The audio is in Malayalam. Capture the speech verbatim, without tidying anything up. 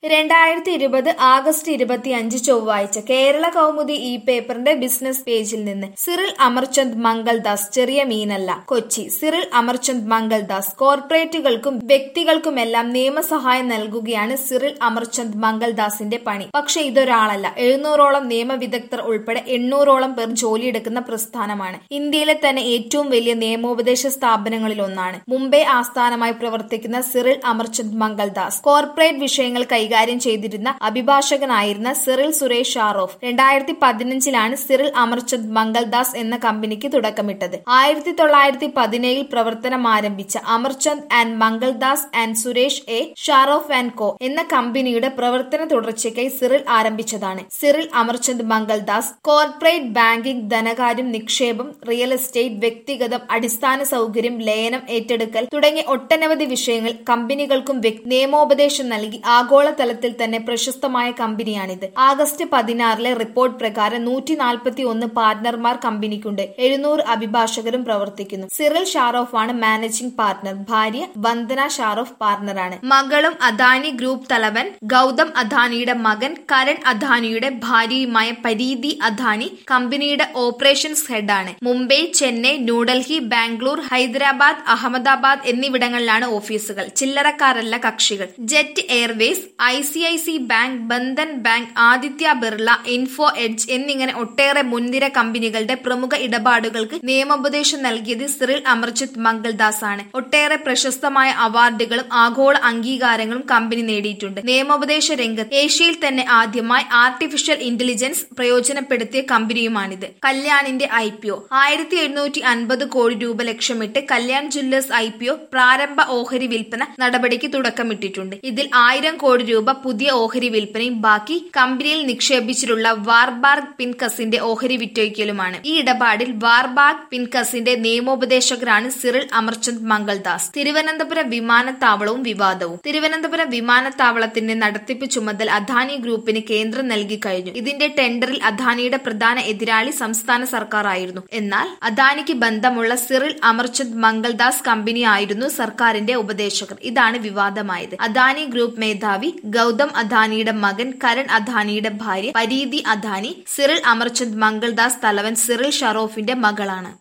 രണ്ടായിരത്തി ഇരുപത് ആഗസ്റ്റ് ഇരുപത്തിയഞ്ച് ചൊവ്വാഴ്ച കേരള കൗമുദി ഈ പേപ്പറിന്റെ ബിസിനസ് പേജിൽ നിന്ന് സിറിൽ അമർചന്ദ് മംഗൾദാസ് ചെറിയ മീനല്ല. കൊച്ചി. സിറിൽ അമർചന്ദ് മംഗൾദാസ് കോർപ്പറേറ്റുകൾക്കും വ്യക്തികൾക്കുമെല്ലാം നിയമസഹായം നൽകുകയാണ് സിറിൽ അമർചന്ദ് മംഗൾദാസിന്റെ പണി. പക്ഷെ ഇതൊരാളല്ല, എഴുന്നൂറോളം നിയമവിദഗ്ധർ ഉൾപ്പെടെ എണ്ണൂറോളം പേർ ജോലിയെടുക്കുന്ന പ്രസ്ഥാനമാണ്. ഇന്ത്യയിലെ തന്നെ ഏറ്റവും വലിയ നിയമോപദേശ സ്ഥാപനങ്ങളിലൊന്നാണ്. മുംബൈ ആസ്ഥാനമായി പ്രവർത്തിക്കുന്ന സിറിൽ അമർചന്ദ് മംഗൾദാസ് കോർപ്പറേറ്റ് വിഷയങ്ങൾ കൈകാര്യം ചെയ്തിരുന്ന അഭിഭാഷകനായിരുന്ന സിറിൽ സുരേഷ് ഷാറോഫ് രണ്ടായിരത്തി പതിനഞ്ചിലാണ് സിറിൽ അമർചന്ദ് മംഗൾദാസ് എന്ന കമ്പനിക്ക് തുടക്കമിട്ടത്. ആയിരത്തി തൊള്ളായിരത്തി പതിനേഴിൽ പ്രവർത്തനം ആരംഭിച്ച Amarchand and Mangaldas and Suresh A Shroff and Co എന്ന കമ്പനിയുടെ പ്രവർത്തന തുടർച്ചയ്ക്കായി സിറിൽ ആരംഭിച്ചതാണ് Cyril Amarchand Mangaldas. Corporate banking, ധനകാര്യം, നിക്ഷേപം, റിയൽ എസ്റ്റേറ്റ്, വ്യക്തിഗതം, അടിസ്ഥാന സൗകര്യം, ലയനം, ഏറ്റെടുക്കൽ തുടങ്ങിയ ഒട്ടനവധി വിഷയങ്ങൾ കമ്പനികൾക്കും നിയമോപദേശം നൽകി ആഗോള തലത്തിൽ തന്നെ പ്രശസ്തമായ കമ്പനിയാണിത്. ആഗസ്റ്റ് പതിനാറിലെ റിപ്പോർട്ട് പ്രകാരം നൂറ്റി നാൽപ്പത്തി ഒന്ന് പാർട്ണർമാർ കമ്പനിക്കുണ്ട്. എഴുന്നൂറ് അഭിഭാഷകരും പ്രവർത്തിക്കുന്നു. സിറിൽ ഷാറോഫ് ആണ് മാനേജിംഗ് പാർട്ണർ. ഭാര്യ വന്ദന ഷാറോഫ് പാർട്ണറാണ്. മകളും അദാനി ഗ്രൂപ്പ് തലവൻ ഗൗതം അദാനിയുടെ മകൻ കരൺ അദാനിയുടെ ഭാര്യയുമായ പരീതി അദാനി കമ്പനിയുടെ ഓപ്പറേഷൻസ് ഹെഡാണ്. മുംബൈ, ചെന്നൈ, ന്യൂഡൽഹി, ബാംഗ്ലൂർ, ഹൈദരാബാദ്, അഹമ്മദാബാദ് എന്നിവിടങ്ങളിലാണ് ഓഫീസുകൾ. ചില്ലറക്കാരല്ല കക്ഷികൾ. Jet Airways, I C I C Bank, Bandhan Bank, Aditya Birla, Info Edge എന്നിങ്ങനെ ഒട്ടേറെ മുൻനിര കമ്പനികളുടെ പ്രമുഖ ഇടപാടുകൾക്ക് നിയമോപദേശം നൽകിയത് സിറിൽ അമർചന്ദ് മംഗൾദാസ് ആണ്. ഒട്ടേറെ പ്രശസ്തമായ അവാർഡുകളും ആഗോള അംഗീകാരങ്ങളും കമ്പനി നേടിയിട്ടുണ്ട്. നിയമോപദേശ രംഗത്ത് ഏഷ്യയിൽ തന്നെ ആദ്യമായി ആർട്ടിഫിഷ്യൽ ഇന്റലിജൻസ് പ്രയോജനപ്പെടുത്തിയ കമ്പനിയുമാണിത്. കല്യാണിന്റെ ഐ പി ഒ ആയിരത്തി എഴുന്നൂറ്റി അൻപത് കോടി രൂപ ലക്ഷ്യമിട്ട് Kalyan Jewellers I P O പ്രാരംഭ ഓഹരി വിൽപ്പന നടപടിക്ക് തുടക്കമിട്ടിട്ടുണ്ട്. ഇതിൽ ആയിരം കോടി രൂപ പുതിയ ഓഹരി വിൽപ്പനയും ബാക്കി കമ്പനിയിൽ നിക്ഷേപിച്ചിട്ടുള്ള വാർബാർഗ് പിൻകസിന്റെ ഓഹരി വിറ്റൊഴിക്കലുമാണ്. ഈ ഇടപാടിൽ വാർബാർഗ് പിൻകസിന്റെ നിയമോപദേശകരാണ് സിറിൽ അമർചന്ദ് മംഗൾദാസ്. തിരുവനന്തപുരം വിമാനത്താവളവും വിവാദവും. തിരുവനന്തപുരം വിമാനത്താവളത്തിന്റെ നടത്തിപ്പ് ചുമതല അദാനി ഗ്രൂപ്പിന് കേന്ദ്രം നൽകി കഴിഞ്ഞു. ഇതിന്റെ ടെൻഡറിൽ അദാനിയുടെ പ്രധാന എതിരാളി സംസ്ഥാന സർക്കാർ ആയിരുന്നു. എന്നാൽ അദാനിക്ക് ബന്ധമുള്ള സിറിൽ അമർചന്ദ് മംഗൾദാസ് കമ്പനി ആയിരുന്നു സർക്കാരിന്റെ ഉപദേശകർ. ഇതാണ് വിവാദമായത്. അദാനി ഗ്രൂപ്പ് മേധാവി ഗൗതം അദാനിയുടെ മകൻ കരൺ അദാനിയുടെ ഭാര്യ പരീതി അദാനി സിറിൽ അമർചന്ദ് മംഗൾദാസ് തലവൻ സിറിൽ ഷാറോഫിന്റെ മകളാണ്.